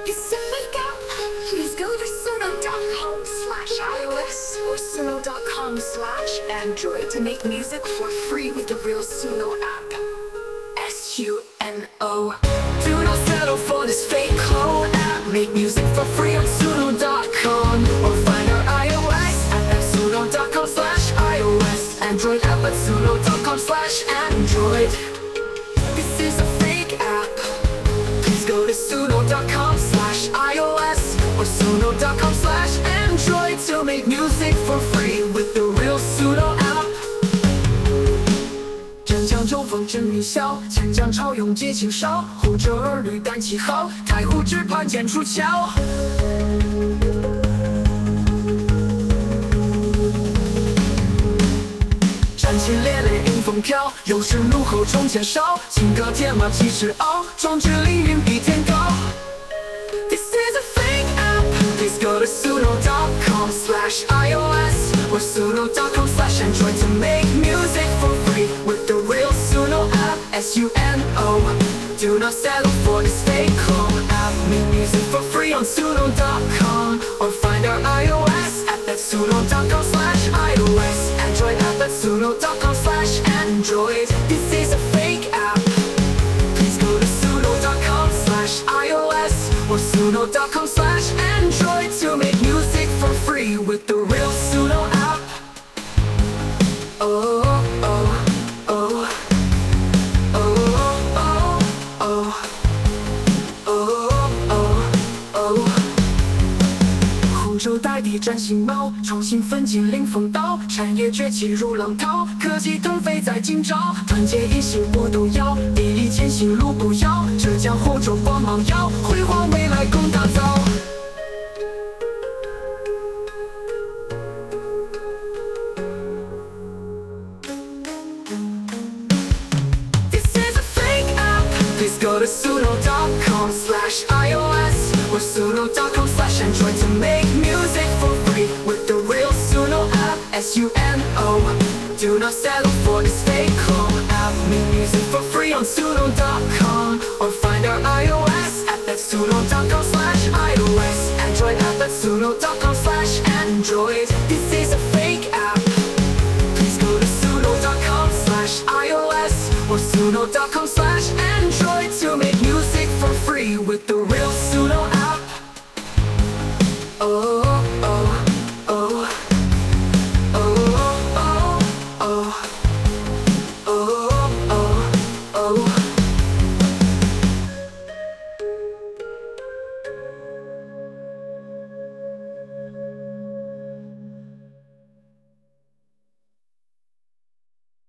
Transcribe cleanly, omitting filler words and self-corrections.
It's a fake app. Please go to suno.com/iOS or suno.com/Android to make music for free with the real Suno app. SUNO. Do not settle for this fake clone app. Make music for free on suno.com or find our iOS app at suno.com/iOS. Android app at suno.com/Android. This is a fake app. Please go to suno.com/iOS or suno.com/Android to make music for free with the real Suno app. 真将中风真名校，前将超勇激情烧，后者儿女胆气豪，太湖只盼剑出鞘。战旗烈烈迎风飘，有时怒吼冲前烧，金戈铁马气势傲，壮志凌云比天高。This is a fake app. Please go to suno.com/iOS or suno.com/Android to make music for free with the real Suno app. SUNO. Do not settle for this fake clone app. Make music for free on suno.com or find our iOS app at suno.com/iOS. Android app at suno.com/Android. This is a fake app. Please go to suno.com/iOS or suno.com/Android to make music for free with the real Suno app. Oh, oh, oh. Oh, oh, oh. Oh, oh, oh. 湖州大地展新貌，创新奋进领风刀，产业崛起如浪涛，科技腾飞在今朝，团结一心我都要，砥砺前行路不遥，浙江湖州光芒耀，辉煌未来共打造。Please go to suno.com/iOS or suno.com/Android to make music for free with the real Suno app. SUNO. Do not settle for this fake clone app. Make music for free on suno.com or find our iOS app at suno.com/iOS. Android app at suno.com/Android. This is a fake app. Please go to suno.com/iOS or suno.com/Android to make music for free with the real Suno